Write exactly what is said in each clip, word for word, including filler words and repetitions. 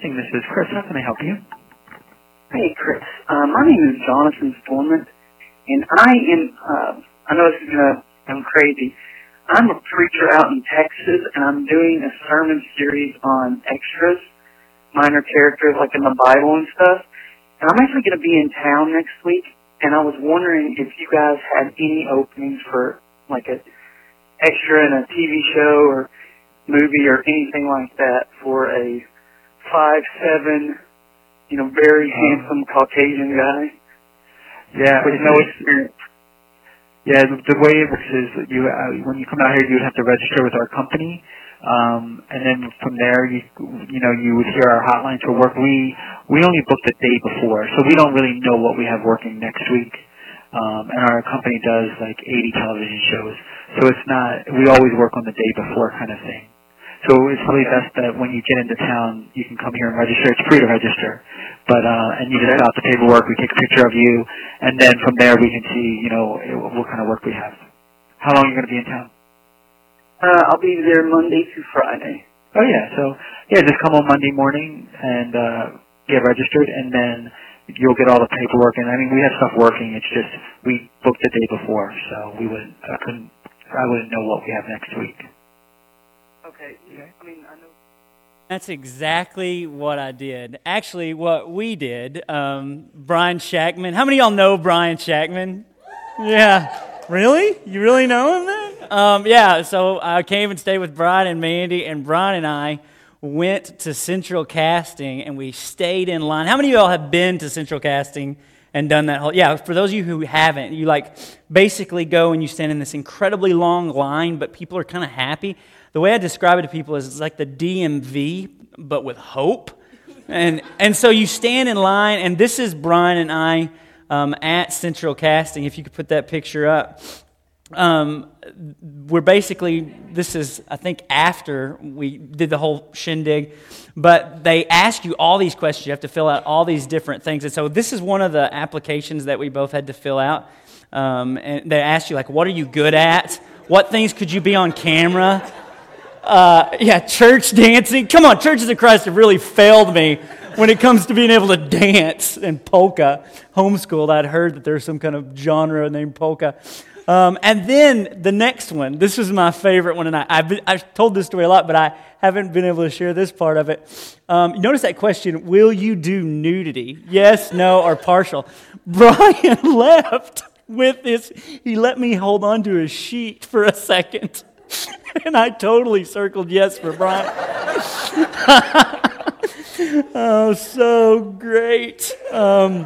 Broadcasting. This is Chris. How can I help you? Hey, Chris. Uh, my name is Jonathan Storment, and I am, uh, I know this is going to sound crazy. I'm a preacher out in Texas, and I'm doing a sermon series on extras, minor characters like in the Bible and stuff. And I'm actually going to be in town next week, and I was wondering if you guys had any openings for like a extra in a T V show or movie or anything like that for a five seven, you know, very um, handsome Caucasian guy. Yeah, with no experience. Yeah, the, the way it works is that you, uh, when you come out here, you would have to register with our company, um, and then from there, you, you know, you would hear our hotlines for work. We we only book the day before, so we don't really know what we have working next week. Um, and our company does like eighty television shows, so it's not. We always work on the day before kind of thing. So it's really best that when you get into town, you can come here and register. It's free to register, but uh, and you just fill out the paperwork. We take a picture of you, and then from there we can see, you know, what kind of work we have. How long are you going to be in town? Uh, I'll be there Monday through Friday. Oh yeah, so yeah, just come on Monday morning and uh, get registered, and then you'll get all the paperwork. And I mean, we have stuff working. It's just we booked the day before, so we wouldn't. I couldn't. I wouldn't know what we have next week. Okay. I mean, I know. That's exactly what I did. Actually, what we did, um, Brian Shackman. How many of y'all know Brian Shackman? Yeah. Really? You really know him then? Um, yeah, so I came and stayed with Brian and Mandy, and Brian and I went to Central Casting, and we stayed in line. How many of y'all have been to Central Casting and done that whole... Yeah, for those of you who haven't, you like basically go and you stand in this incredibly long line, but people are kind of happy. The way I describe it to people is it's like the D M V, but with hope. And and so you stand in line, and this is Brian and I um, at Central Casting, if you could put that picture up. Um, we're basically, this is, I think, after we did the whole shindig, but they ask you all these questions. You have to fill out all these different things. And so this is one of the applications that we both had to fill out. Um, and they ask you, like, what are you good at? What things could you be on camera? Uh, yeah, church dancing. Come on, Churches of Christ have really failed me when it comes to being able to dance and polka. Homeschooled, I'd heard that there's some kind of genre named polka. Um, and then the next one, this was my favorite one, and I, I've, been, I've told this story a lot, but I haven't been able to share this part of it. Um, notice that question, will you do nudity? Yes, no, or partial. Brian left with this. He let me hold on to his sheet for a second, and I totally circled yes for Brian. Oh, so great. Um,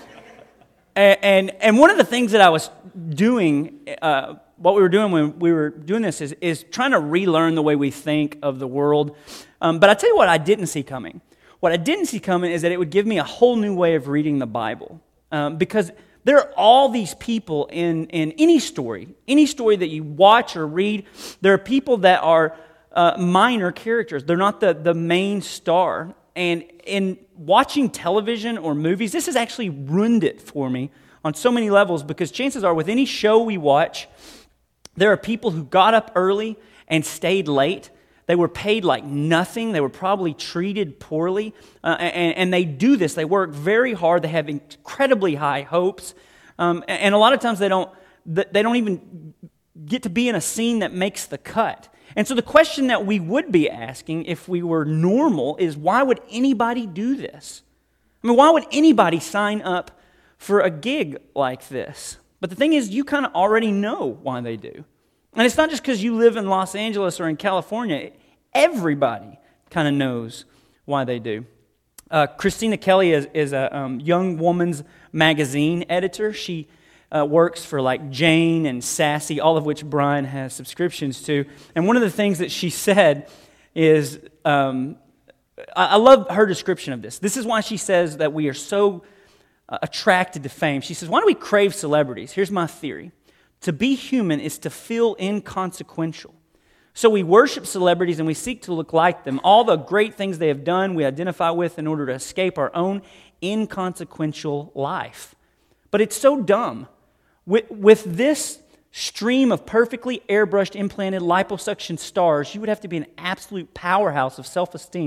and, and and one of the things that I was doing, uh, what we were doing when we were doing this is, is trying to relearn the way we think of the world. Um, but I tell you what I didn't see coming. What I didn't see coming is that it would give me a whole new way of reading the Bible. Um, because there are all these people in, in any story, any story that you watch or read, there are people that are uh, minor characters. They're not the, the main star. And in watching television or movies, this has actually ruined it for me on so many levels, because chances are with any show we watch, there are people who got up early and stayed late. They were paid like nothing. They were probably treated poorly. Uh, and, and they do this. They work very hard. They have incredibly high hopes. Um, and a lot of times they don't, they don't even get to be in a scene that makes the cut. And so the question that we would be asking if we were normal is, why would anybody do this? I mean, why would anybody sign up for a gig like this? But the thing is, you kind of already know why they do. And it's not just because you live in Los Angeles or in California. Everybody kind of knows why they do. Uh, Christina Kelly is, is a um, young woman's magazine editor. She uh, works for like Jane and Sassy, all of which Brian has subscriptions to. And one of the things that she said is, um, I, I love her description of this. This is why she says that we are so uh, attracted to fame. She says, why do we crave celebrities? Here's my theory. To be human is to feel inconsequential. So we worship celebrities and we seek to look like them. All the great things they have done, we identify with in order to escape our own inconsequential life. But it's so dumb. With, with this stream of perfectly airbrushed, implanted liposuction stars, you would have to be an absolute powerhouse of self-esteem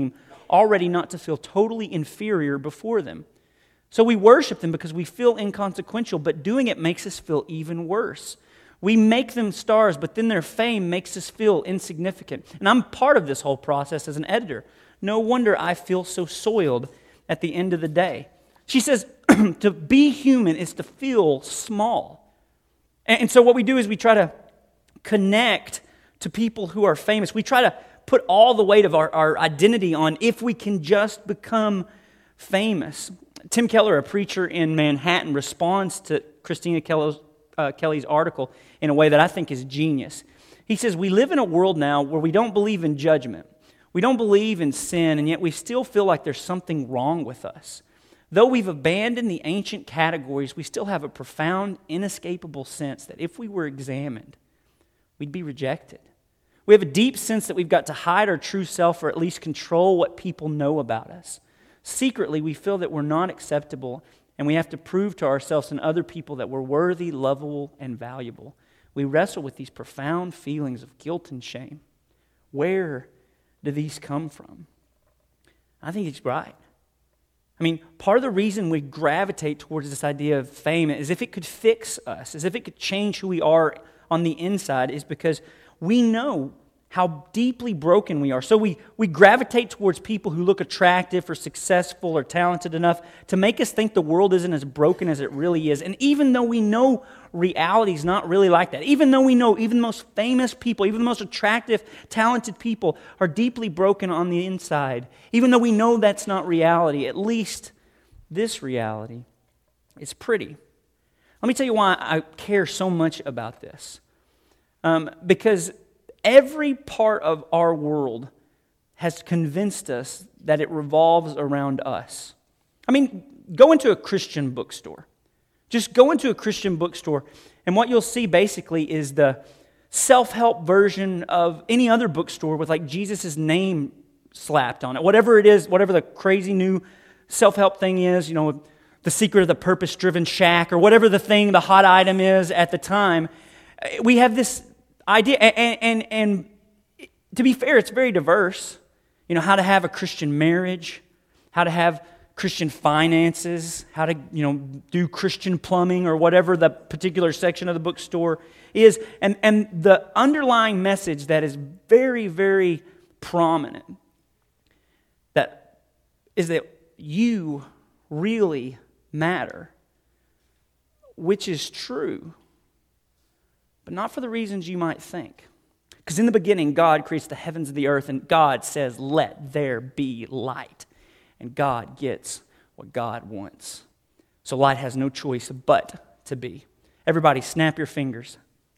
already not to feel totally inferior before them. So we worship them because we feel inconsequential, but doing it makes us feel even worse. We make them stars, but then their fame makes us feel insignificant. And I'm part of this whole process as an editor. No wonder I feel so soiled at the end of the day. She says, to be human is to feel small. And so what we do is we try to connect to people who are famous. We try to put all the weight of our, our identity on if we can just become famous. Tim Keller, a preacher in Manhattan, responds to Christina Keller's, uh, Kelly's article in a way that I think is genius. He says, we live in a world now where we don't believe in judgment. We don't believe in sin, and yet we still feel like there's something wrong with us. Though we've abandoned the ancient categories, we still have a profound, inescapable sense that if we were examined, we'd be rejected. We have a deep sense that we've got to hide our true self or at least control what people know about us. Secretly, we feel that we're not acceptable, and we have to prove to ourselves and other people that we're worthy, lovable, and valuable. We wrestle with these profound feelings of guilt and shame. Where do these come from? I think he's right. I mean, part of the reason we gravitate towards this idea of fame is if it could fix us, as if it could change who we are on the inside, is because we know how deeply broken we are. So we, we gravitate towards people who look attractive or successful or talented enough to make us think the world isn't as broken as it really is. And even though we know reality is not really like that, even though we know even the most famous people, even the most attractive, talented people are deeply broken on the inside, even though we know that's not reality, at least this reality is pretty. Let me tell you why I care so much about this. Um, because every part of our world has convinced us that it revolves around us. I mean, go into a Christian bookstore. Just go into a Christian bookstore, and what you'll see basically is the self-help version of any other bookstore with like Jesus' name slapped on it. Whatever it is, whatever the crazy new self-help thing is, you know, The Secret of the Purpose-Driven Shack, or whatever the thing, the hot item is at the time. We have this idea, and, and, and to be fair, it's very diverse. You know, how to have a Christian marriage, how to have Christian finances, how to, you know, do Christian plumbing, or whatever the particular section of the bookstore is. And, and the underlying message that is very, very prominent that is that you really matter, which is true, but not for the reasons you might think. Because in the beginning, God creates the heavens and the earth, and God says, let there be light. And God gets what God wants. So light has no choice but to be. Everybody, snap your fingers.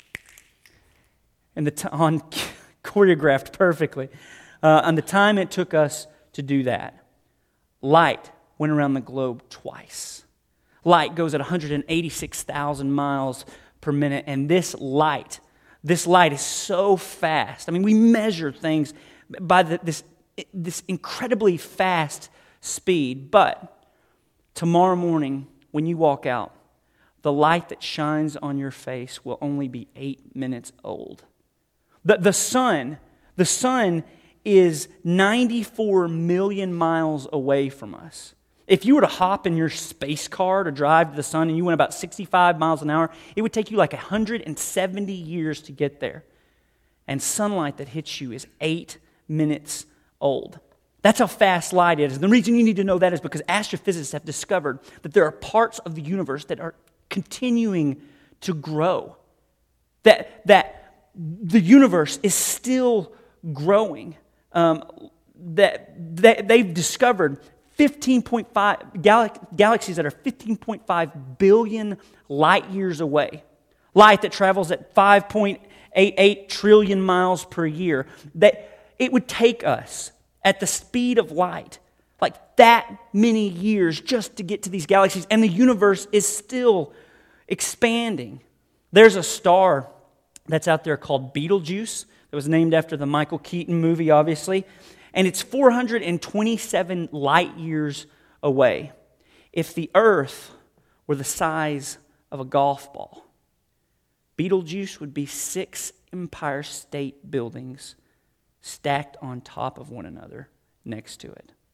And the t- on choreographed perfectly. Uh, on the time it took us to do that, light went around the globe twice. Light goes at one hundred eighty-six thousand miles per minute, and this light, this light is so fast. I mean, we measure things by the, this, this incredibly fast speed, but tomorrow morning, when you walk out, the light that shines on your face will only be eight minutes old. The, the sun, the sun is ninety-four million miles away from us. If you were to hop in your space car to drive to the sun and you went about sixty-five miles an hour, it would take you like one hundred seventy years to get there. And sunlight that hits you is eight minutes old. That's how fast light is. And the reason you need to know that is because astrophysicists have discovered that there are parts of the universe that are continuing to grow. That, that the universe is still growing. Um, that, that they've discovered fifteen point five gal- galaxies that are fifteen point five billion light years away. Light that travels at five point eight eight trillion miles per year. That it would take us at the speed of light, like that many years just to get to these galaxies, and the universe is still expanding. There's a star that's out there called Betelgeuse that was named after the Michael Keaton movie, obviously, and it's four hundred twenty-seven light years away. If the Earth were the size of a golf ball, Betelgeuse would be six Empire State Buildings stacked on top of one another next to it.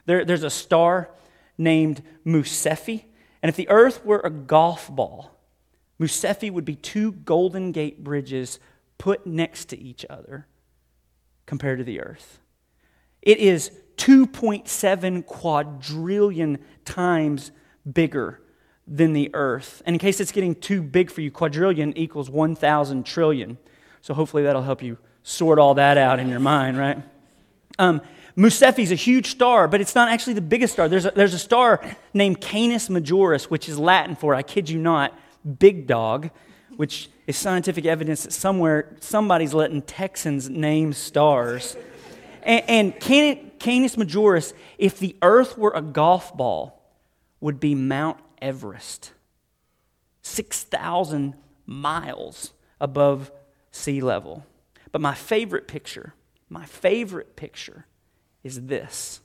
There, there's a star named Musephi, and if the Earth were a golf ball, Musephi would be two Golden Gate bridges put next to each other compared to the Earth. It is two point seven quadrillion times bigger than the Earth. And in case it's getting too big for you, quadrillion equals one thousand trillion. So hopefully that'll help you sort all that out in your mind, right? Um, Musephi is a huge star, but it's not actually the biggest star. There's a, there's a star named Canis Majoris, which is Latin for, I kid you not, big dog, which is scientific evidence that somewhere somebody's letting Texans name stars. And, and Can, Canis Majoris, if the Earth were a golf ball, would be Mount Everest, six thousand miles above sea level. But my favorite picture, my favorite picture is this.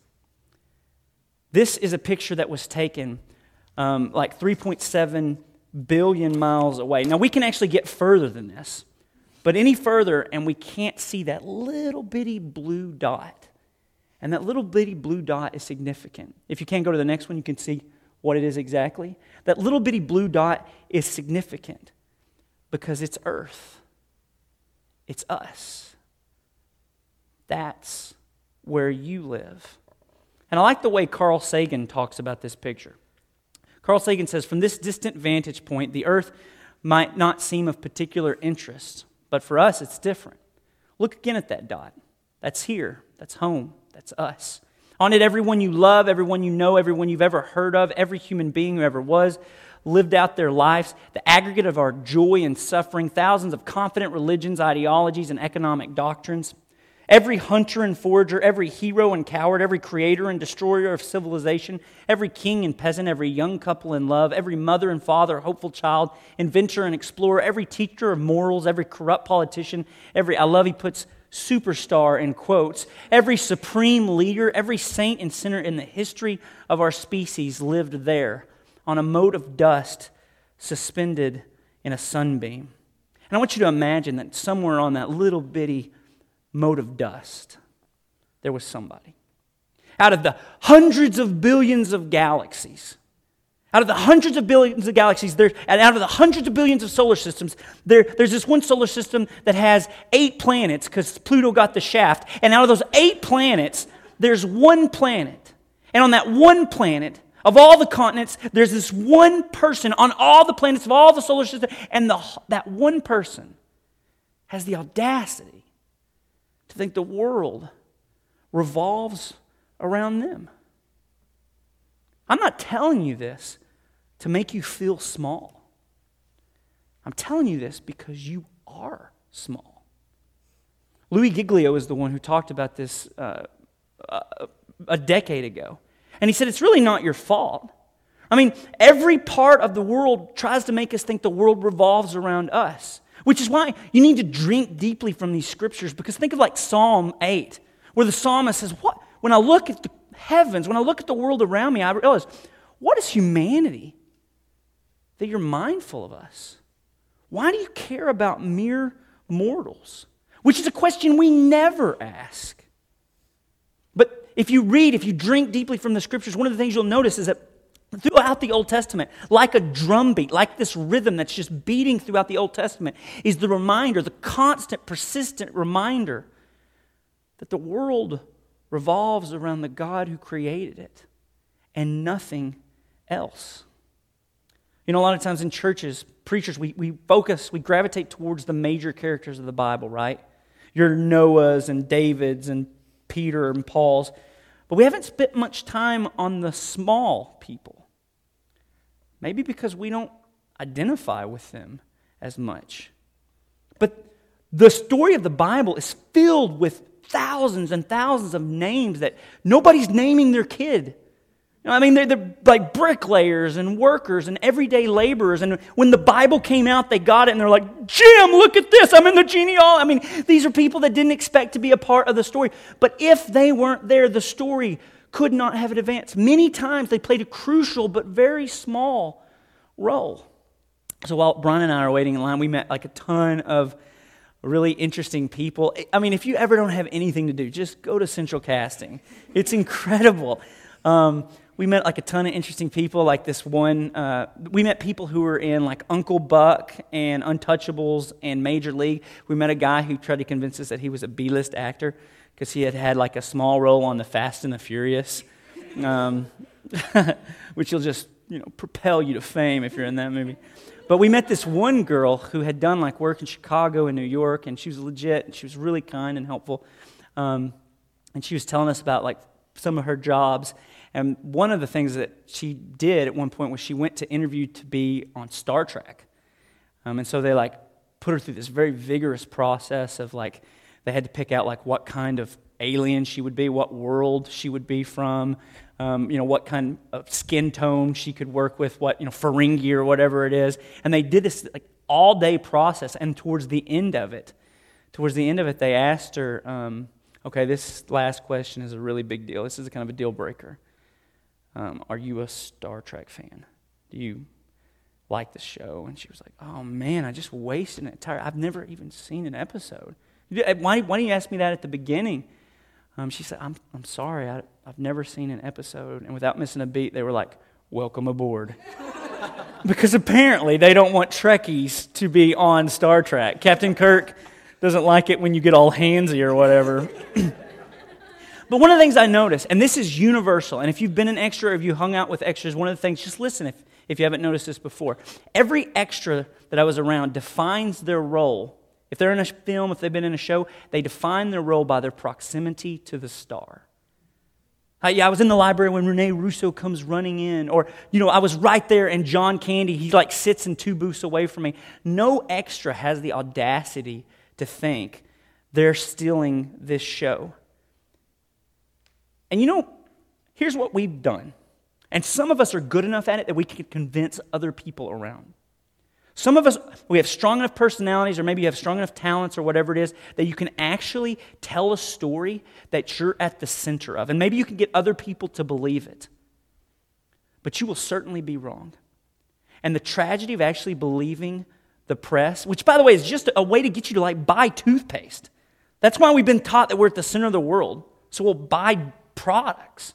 This is a picture that was taken um, like three point seven billion miles away. Now, we can actually get further than this, but any further and we can't see that little bitty blue dot. And that little bitty blue dot is significant. If you can't go to the next one, you can see what it is exactly. That little bitty blue dot is significant because it's Earth. It's us. That's where you live. And I like the way Carl Sagan talks about this picture. Carl Sagan says, from this distant vantage point, the Earth might not seem of particular interest, but for us it's different. Look again at that dot. That's here. That's home. That's us. On it, everyone you love, everyone you know, everyone you've ever heard of, every human being who ever was, lived out their lives, the aggregate of our joy and suffering, thousands of confident religions, ideologies, and economic doctrines. Every hunter and forager, every hero and coward, every creator and destroyer of civilization, every king and peasant, every young couple in love, every mother and father, hopeful child, inventor and explorer, every teacher of morals, every corrupt politician, every, I love he puts superstar in quotes, every supreme leader, every saint and sinner in the history of our species lived there on a mote of dust suspended in a sunbeam. And I want you to imagine that somewhere on that little bitty mote of dust, there was somebody. Out of the hundreds of billions of galaxies, out of the hundreds of billions of galaxies, there, and out of the hundreds of billions of solar systems, there, there's this one solar system that has eight planets because Pluto got the shaft. And out of those eight planets, there's one planet. And on that one planet, of all the continents, there's this one person on all the planets of all the solar system. And the, that one person has the audacity to think the world revolves around them. I'm not telling you this to make you feel small. I'm telling you this because you are small. Louis Giglio is the one who talked about this uh, a, a decade ago. And he said, it's really not your fault. I mean, every part of the world tries to make us think the world revolves around us. Which is why you need to drink deeply from these scriptures. Because think of like Psalm eight, where the psalmist says, "What? When I look at the heavens, when I look at the world around me, I realize, what is humanity that you're mindful of us? Why do you care about mere mortals?" Which is a question we never ask. But if you read, if you drink deeply from the scriptures, one of the things you'll notice is that throughout the Old Testament, like a drumbeat, like this rhythm that's just beating throughout the Old Testament, is the reminder, the constant, persistent reminder that the world revolves around the God who created it and nothing else. You know, a lot of times in churches, preachers, we, we focus, we gravitate towards the major characters of the Bible, right? Your Noahs and Davids and Peter and Paul's. But we haven't spent much time on the small people. Maybe because we don't identify with them as much. But the story of the Bible is filled with thousands and thousands of names that nobody's naming their kid. You know, I mean, they're, they're like bricklayers and workers and everyday laborers. And when the Bible came out, they got it and they're like, Jim, look at this. I'm in the genealogy. I mean, these are people that didn't expect to be a part of the story. But if they weren't there, the story could not have advanced. Many times they played a crucial but very small role. So while Brian and I are waiting in line, we met like a ton of really interesting people. I mean, if you ever don't have anything to do, just go to Central Casting. It's incredible. Um, we met like a ton of interesting people, like this one. Uh, we met people who were in like Uncle Buck and Untouchables and Major League. We met a guy who tried to convince us that he was a B-list actor because he had had like a small role on The Fast and the Furious, um, which will just, you know, propel you to fame if you're in that movie. But we met this one girl who had done like work in Chicago and New York, and she was legit, and she was really kind and helpful. Um, and she was telling us about like some of her jobs. And one of the things that she did at one point was she went to interview to be on Star Trek. Um, and so they like put her through this very vigorous process of like, they had to pick out like what kind of alien she would be, what world she would be from, um, you know, what kind of skin tone she could work with, what, you know, Ferengi or whatever it is. And they did this like all day process. And towards the end of it, towards the end of it, they asked her, um, okay, this last question is a really big deal. This is a kind of a deal breaker. Um, are you a Star Trek fan? Do you like the show? And she was like, oh man, I just wasted an entire, I've never even seen an episode. Why, why didn't you ask me that at the beginning? Um, she said, I'm I'm sorry, I, I've never seen an episode. And without missing a beat, they were like, welcome aboard. Because apparently they don't want Trekkies to be on Star Trek. Captain Kirk doesn't like it when you get all handsy or whatever. But one of the things I noticed, and this is universal, and if you've been an extra or if you hung out with extras, one of the things, just listen if, if you haven't noticed this before. Every extra that I was around defines their role. If they're in a film, if they've been in a show, they define their role by their proximity to the star. I, yeah, I was in the library when Rene Russo comes running in, or, you know, I was right there and John Candy, he like sits in two booths away from me. No extra has the audacity to think they're stealing this show. And you know, here's what we've done. And some of us are good enough at it that we can convince other people around. Some of us, we have strong enough personalities, or maybe you have strong enough talents or whatever it is, that you can actually tell a story that you're at the center of. And maybe you can get other people to believe it. But you will certainly be wrong. And the tragedy of actually believing the press, which by the way is just a way to get you to like buy toothpaste. That's why we've been taught that we're at the center of the world. So we'll buy products.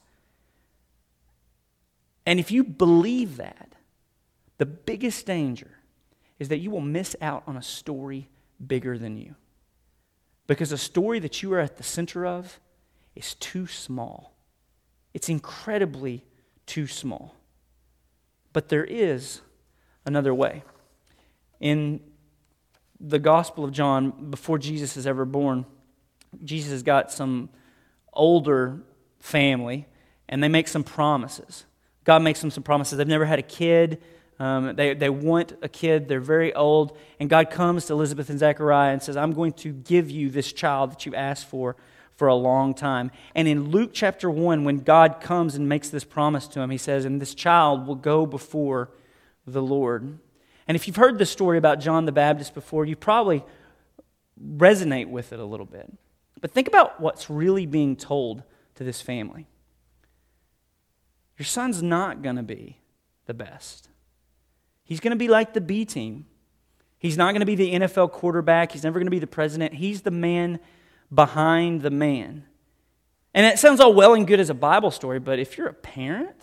And if you believe that, the biggest danger is that you will miss out on a story bigger than you. Because a story that you are at the center of is too small. It's incredibly too small. But there is another way. In the Gospel of John, before Jesus is ever born, Jesus has got some older family, and they make some promises. God makes them some promises. They've never had a kid. Um, they, they want a kid. They're very old. And God comes to Elizabeth and Zechariah and says, I'm going to give you this child that you've asked for for a long time. And in Luke chapter one, when God comes and makes this promise to him, he says, and this child will go before the Lord. And if you've heard the story about John the Baptist before, you probably resonate with it a little bit. But think about what's really being told to this family. Your son's not going to be the best. He's going to be like the B team. He's not going to be the N F L quarterback. He's never going to be the president. He's the man behind the man. And it sounds all well and good as a Bible story, but if you're a parent,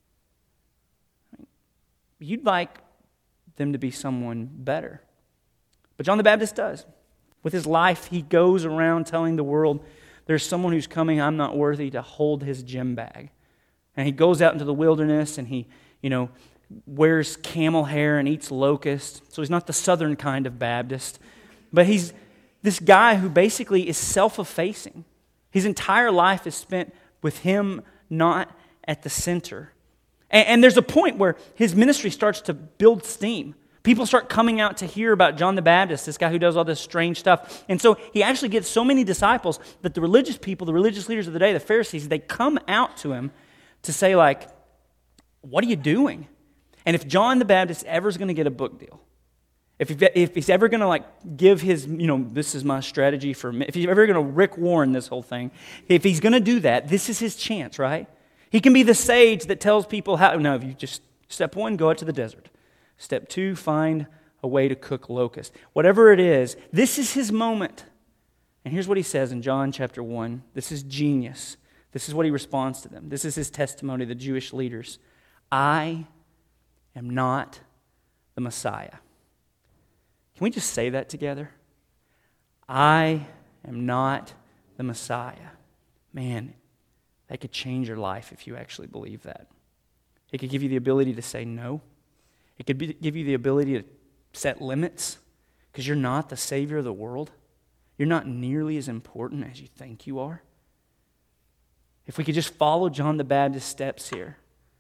you'd like them to be someone better. But John the Baptist does. With his life, he goes around telling the world, there's someone who's coming, I'm not worthy to hold his gym bag. And he goes out into the wilderness and he, you know, wears camel hair and eats locusts. So he's not the southern kind of Baptist. But he's this guy who basically is self-effacing. His entire life is spent with him not at the center. And, and there's a point where his ministry starts to build steam. People start coming out to hear about John the Baptist, this guy who does all this strange stuff. And so he actually gets so many disciples that the religious people, the religious leaders of the day, the Pharisees, they come out to him to say like, what are you doing? And if John the Baptist ever is going to get a book deal, if, he, if he's ever going to like give his, you know, this is my strategy for, if he's ever going to Rick Warren this whole thing, if he's going to do that, this is his chance, right? He can be the sage that tells people how, no, if you just, step one, go out to the desert. Step two, find a way to cook locusts. Whatever it is, this is his moment. And here's what he says in John chapter one. This is genius. This is what he responds to them. This is his testimony to the Jewish leaders. I am not the Messiah. Can we just say that together? I am not the Messiah. Man, that could change your life if you actually believe that. It could give you the ability to say no. It could be, give you the ability to set limits because you're not the Savior of the world. You're not nearly as important as you think you are. If we could just follow John the Baptist's steps here,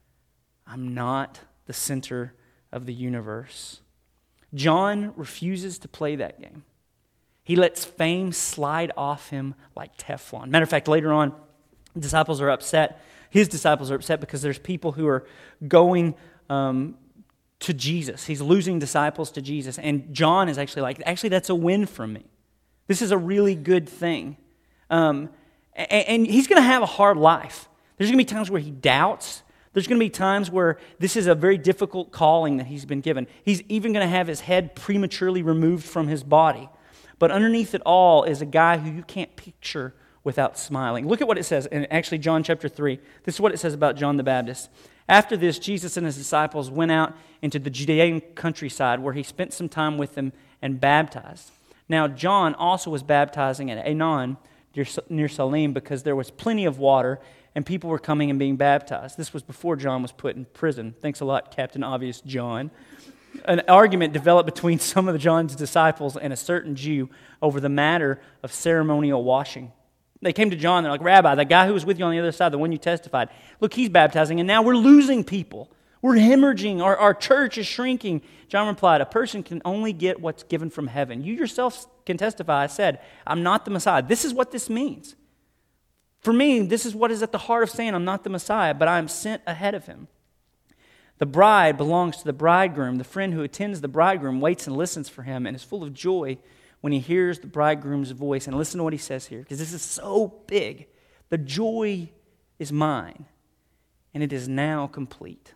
I'm not the center of the universe. John refuses to play that game. He lets fame slide off him like Teflon. Matter of fact, later on, disciples are upset. His disciples are upset because there's people who are going um, to Jesus. He's losing disciples to Jesus. And John is actually like, actually, that's a win for me. This is a really good thing. Um, and, and he's going to have a hard life. There's going to be times where he doubts. There's going to be times where this is a very difficult calling that he's been given. He's even going to have his head prematurely removed from his body. But underneath it all is a guy who you can't picture without smiling. Look at what it says in actually John chapter three. This is what it says about John the Baptist. After this, Jesus and his disciples went out into the Judean countryside where he spent some time with them and baptized. Now John also was baptizing at Aenon near Salim because there was plenty of water and people were coming and being baptized. This was before John was put in prison. Thanks a lot, Captain Obvious John. An argument developed between some of the John's disciples and a certain Jew over the matter of ceremonial washing. They came to John, they're like, Rabbi, the guy who was with you on the other side, the one you testified, look, he's baptizing, and now we're losing people. We're hemorrhaging. Our, our church is shrinking. John replied, a person can only get what's given from heaven. You yourself can testify. I said, I'm not the Messiah. This is what this means. For me, this is what is at the heart of saying I'm not the Messiah, but I am sent ahead of him. The bride belongs to the bridegroom. The friend who attends the bridegroom waits and listens for him and is full of joy when he hears the bridegroom's voice. And listen to what he says here, because this is so big. The joy is mine, and it is now complete.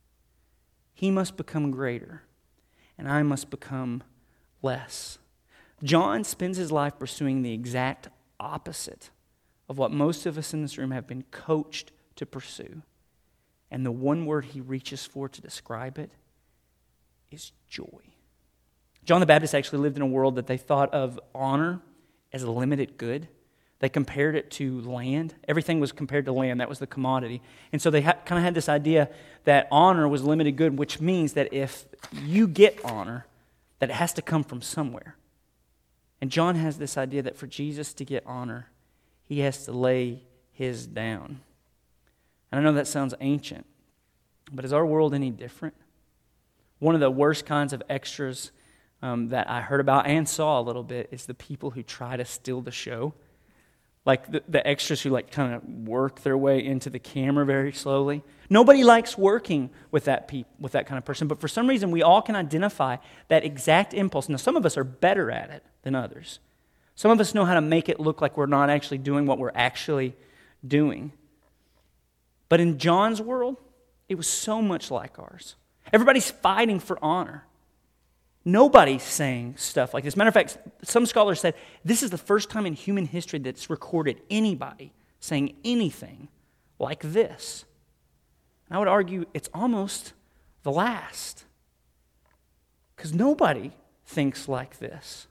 He must become greater, and I must become less. John spends his life pursuing the exact opposite of what most of us in this room have been coached to pursue. And the one word he reaches for to describe it is joy. John the Baptist actually lived in a world that they thought of honor as a limited good. They compared it to land. Everything was compared to land. That was the commodity. And so they ha- kind of had this idea that honor was limited good, which means that if you get honor, that it has to come from somewhere. And John has this idea that for Jesus to get honor, he has to lay his down. And I know that sounds ancient, but is our world any different? One of the worst kinds of extras um, that I heard about and saw a little bit is the people who try to steal the show. Like the, the extras who like kind of work their way into the camera very slowly. Nobody likes working with that pe- with that kind of person, but for some reason we all can identify that exact impulse. Now some of us are better at it than others. Some of us know how to make it look like we're not actually doing what we're actually doing. But in John's world, it was so much like ours. Everybody's fighting for honor. Nobody's saying stuff like this. Matter of fact, some scholars said this is the first time in human history that's recorded anybody saying anything like this. And I would argue it's almost the last. Because nobody thinks like this.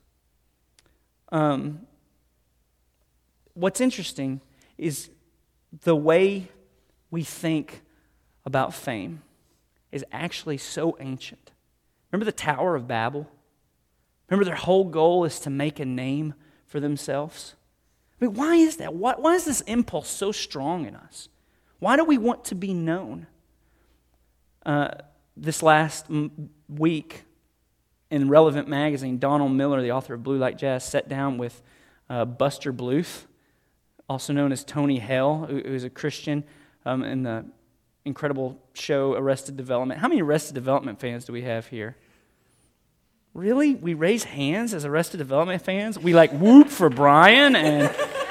Um, what's interesting is the way we think about fame is actually so ancient. Remember the Tower of Babel? Remember their whole goal is to make a name for themselves? I mean, why is that? Why, why is this impulse so strong in us? Why do we want to be known? Uh, this last m- week in Relevant Magazine, Donald Miller, the author of Blue Like Jazz, sat down with uh, Buster Bluth, also known as Tony Hale, who, who is a Christian um, in the incredible show Arrested Development. How many Arrested Development fans do we have here? Really? We raise hands as Arrested Development fans? We like whoop for Brian? And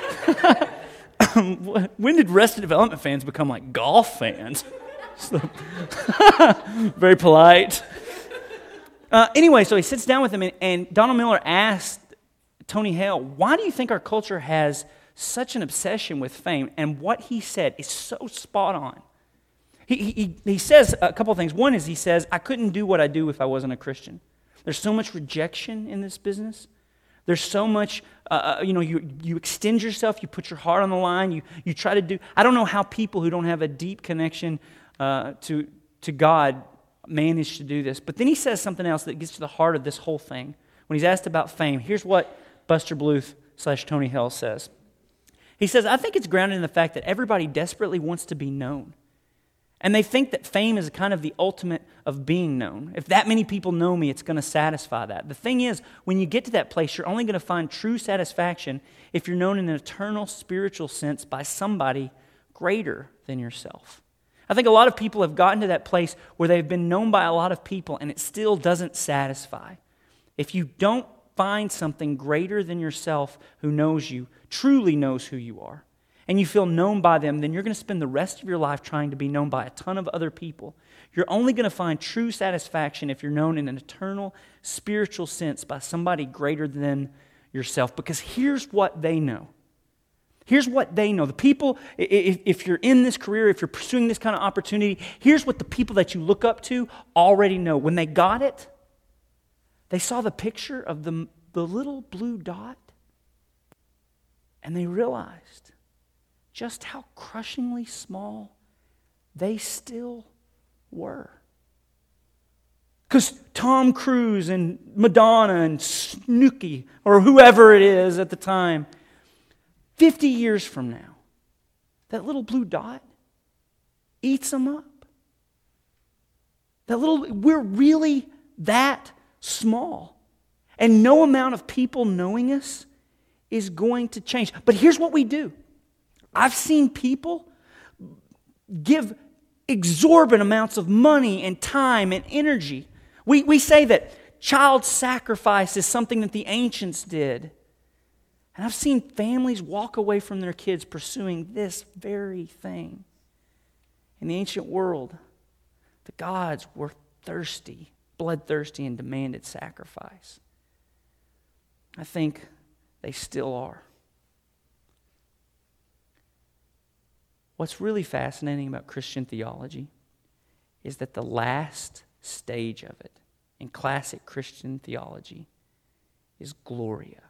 when did Arrested Development fans become like golf fans? So, very polite. Uh, anyway, so he sits down with him, and, and Donald Miller asked Tony Hale, why do you think our culture has such an obsession with fame, and what he said is so spot on. He, he, he says a couple of things. One is he says, I couldn't do what I do if I wasn't a Christian. There's so much rejection in this business. There's so much, uh, you know, you, you extend yourself, you put your heart on the line, you, you try to do. I don't know how people who don't have a deep connection uh, to, to God manage to do this. But then he says something else that gets to the heart of this whole thing. When he's asked about fame, here's what Buster Bluth slash Tony Hale says. He says, I think it's grounded in the fact that everybody desperately wants to be known. And they think that fame is kind of the ultimate of being known. If that many people know me, it's going to satisfy that. The thing is, when you get to that place, you're only going to find true satisfaction if you're known in an eternal spiritual sense by somebody greater than yourself. I think a lot of people have gotten to that place where they've been known by a lot of people and it still doesn't satisfy. If you don't find something greater than yourself who knows you, truly knows who you are, and you feel known by them, then you're going to spend the rest of your life trying to be known by a ton of other people. You're only going to find true satisfaction if you're known in an eternal spiritual sense by somebody greater than yourself. Because here's what they know. Here's what they know. The people, if you're in this career, if you're pursuing this kind of opportunity, here's what the people that you look up to already know. When they got it, they saw the picture of the, the little blue dot, and they realized just how crushingly small they still were. Because Tom Cruise and Madonna and Snooki, or whoever it is at the time, fifty years from now, that little blue dot eats them up. That little, we're really that small. And no amount of people knowing us is going to change. But here's what we do. I've seen people give exorbitant amounts of money and time and energy. We, we say that child sacrifice is something that the ancients did. And I've seen families walk away from their kids pursuing this very thing. In the ancient world, the gods were thirsty, bloodthirsty, and demanded sacrifice. I think they still are. What's really fascinating about Christian theology is that the last stage of it in classic Christian theology is gloria,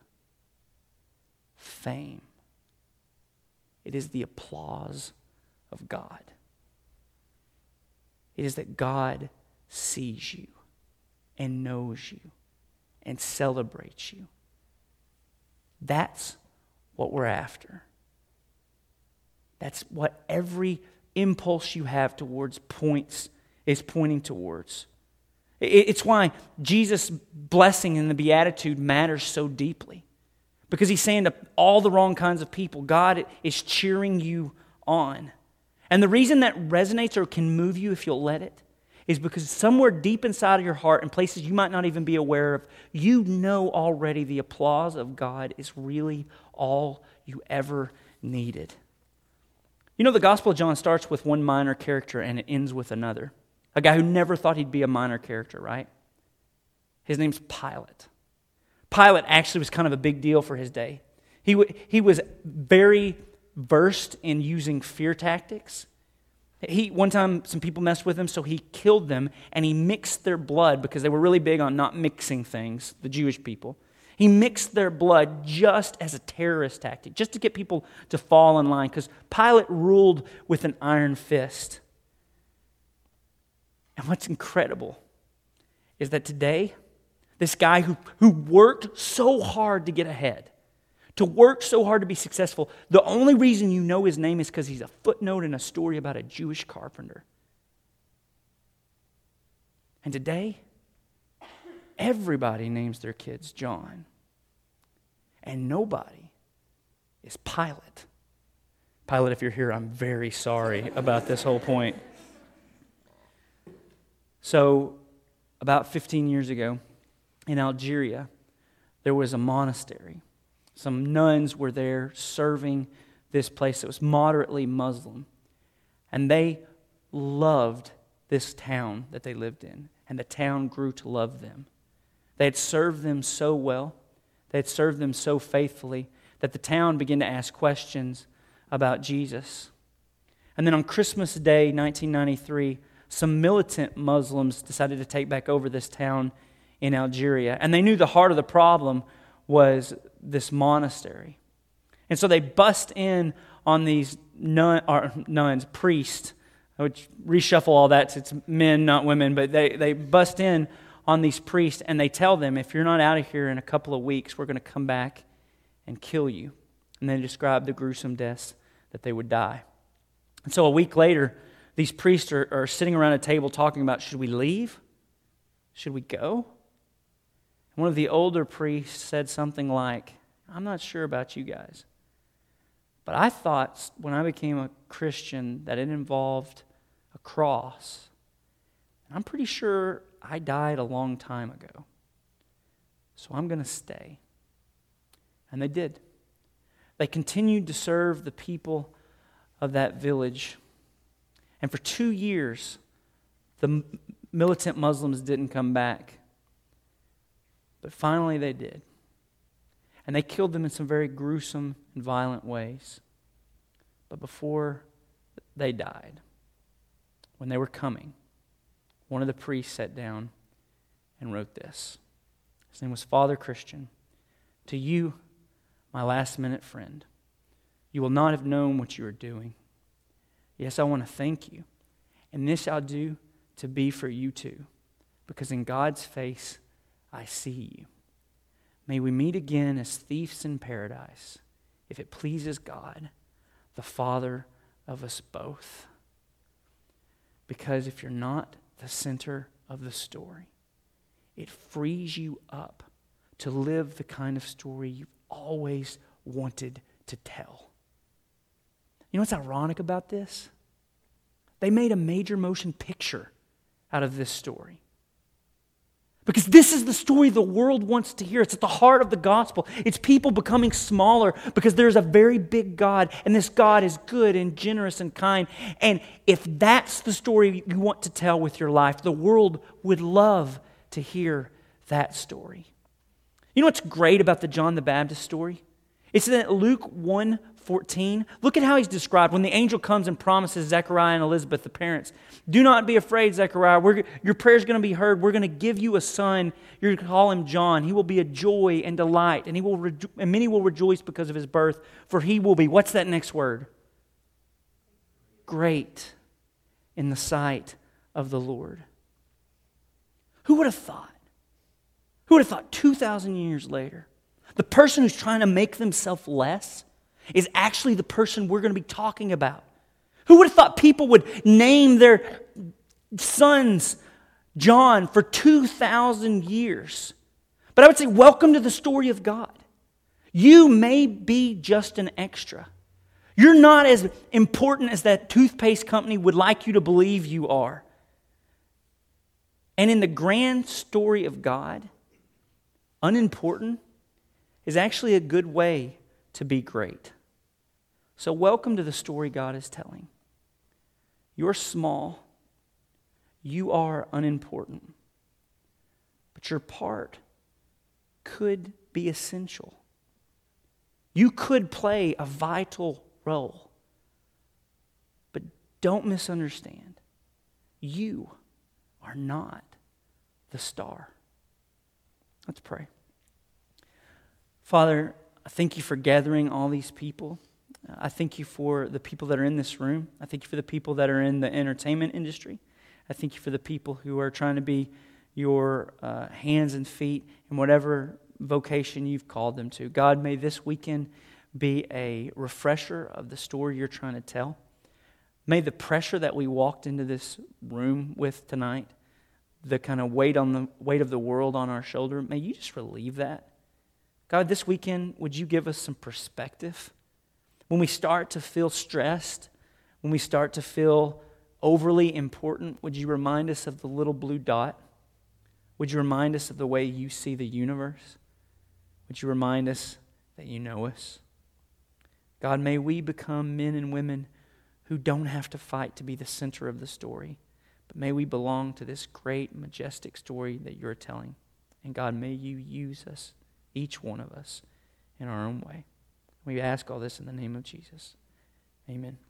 fame. It is the applause of God. It is that God sees you and knows you and celebrates you. That's what we're after. That's what every impulse you have towards points is pointing towards. It's why Jesus' blessing in the Beatitude matters so deeply. Because he's saying to all the wrong kinds of people, God is cheering you on. And the reason that resonates or can move you if you'll let it is because somewhere deep inside of your heart, in places you might not even be aware of, you know already the applause of God is really all you ever needed. You know, the Gospel of John starts with one minor character and it ends with another. A guy who never thought he'd be a minor character, right? His name's Pilate. Pilate actually was kind of a big deal for his day. He, w- he was very versed in using fear tactics. He One time, some people messed with him, so he killed them and he mixed their blood because they were really big on not mixing things, the Jewish people. He mixed their blood just as a terrorist tactic, just to get people to fall in line, because Pilate ruled with an iron fist. And what's incredible is that today, this guy who, who worked so hard to get ahead, to work so hard to be successful, the only reason you know his name is because he's a footnote in a story about a Jewish carpenter. And today, everybody names their kids John. And nobody is Pilate. Pilate, if you're here, I'm very sorry about this whole point. So, about fifteen years ago, in Algeria, there was a monastery. Some nuns were there serving this place that was moderately Muslim. And they loved this town that they lived in. And the town grew to love them. They had served them so well. They had served them so faithfully that the town began to ask questions about Jesus. And then on Christmas Day, nineteen ninety-three, some militant Muslims decided to take back over this town in Algeria. And they knew the heart of the problem was this monastery. And so they bust in on these nun, or nuns, priests, which reshuffle all that, it's men, not women, but they, they bust in on these priests and they tell them, if you're not out of here in a couple of weeks, we're going to come back and kill you. And they describe the gruesome deaths that they would die. And so a week later, these priests are, are sitting around a table talking about, should we leave? Should we go? And one of the older priests said something like, I'm not sure about you guys, but I thought when I became a Christian that it involved a cross. And I'm pretty sure I died a long time ago. So I'm going to stay. And they did. They continued to serve the people of that village. And for two years, the militant Muslims didn't come back. But finally they did. And they killed them in some very gruesome and violent ways. But before they died, when they were coming, one of the priests sat down and wrote this. His name was Father Christian. To you, my last minute friend, you will not have known what you are doing. Yes, I want to thank you. And this I'll do to be for you too, because in God's face I see you. May we meet again as thieves in paradise, if it pleases God, the Father of us both. Because if you're not the center of the story, it frees you up to live the kind of story you've always wanted to tell. You know what's ironic about this? They made a major motion picture out of this story. Because this is the story the world wants to hear. It's at the heart of the gospel. It's people becoming smaller because there's a very big God, and this God is good and generous and kind. And if that's the story you want to tell with your life, the world would love to hear that story. You know what's great about the John the Baptist story? It's that Luke one fourteen, look at how he's described when the angel comes and promises Zechariah and Elizabeth, the parents, do not be afraid, Zechariah. We're, your prayer is going to be heard. We're going to give you a son. You're going to call him John. He will be a joy and delight, and he will rejo- and many will rejoice because of his birth, for he will be, what's that next word? Great in the sight of the Lord. Who would have thought? Who would have thought two thousand years later, the person who's trying to make themselves less is actually the person we're going to be talking about? Who would have thought people would name their sons John for two thousand years? But I would say, welcome to the story of God. You may be just an extra. You're not as important as that toothpaste company would like you to believe you are. And in the grand story of God, unimportant is actually a good way to be great. So welcome to the story God is telling. You're small. You are unimportant. But your part could be essential. You could play a vital role. But don't misunderstand. You are not the star. Let's pray. Father, I thank you for gathering all these people. I thank you for the people that are in this room. I thank you for the people that are in the entertainment industry. I thank you for the people who are trying to be your uh, hands and feet in whatever vocation you've called them to. God, may this weekend be a refresher of the story you're trying to tell. May the pressure that we walked into this room with tonight, the kind of weight on the weight of the world on our shoulder, may you just relieve that. God, this weekend, would you give us some perspective? When we start to feel stressed, when we start to feel overly important, would you remind us of the little blue dot? Would you remind us of the way you see the universe? Would you remind us that you know us? God, may we become men and women who don't have to fight to be the center of the story, but may we belong to this great, majestic story that you're telling. And God, may you use us, each one of us, in our own way. We ask all this in the name of Jesus. Amen.